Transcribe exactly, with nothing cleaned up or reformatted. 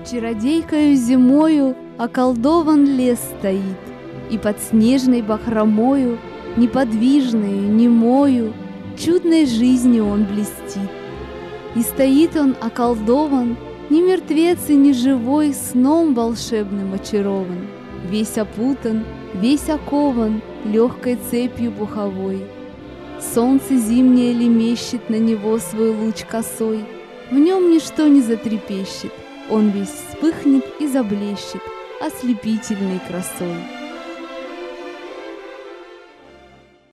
Чародейкою зимою околдован лес стоит, и под снежной бахромою, неподвижною, немою, чудной жизнью он блестит. И стоит он околдован, ни мертвец и ни живой, сном волшебным очарован, весь опутан, весь окован легкой цепью пуховой. Солнце зимнее лемещет на него свой луч косой, в нем ничто не затрепещет, он весь вспыхнет и заблещет ослепительной красой.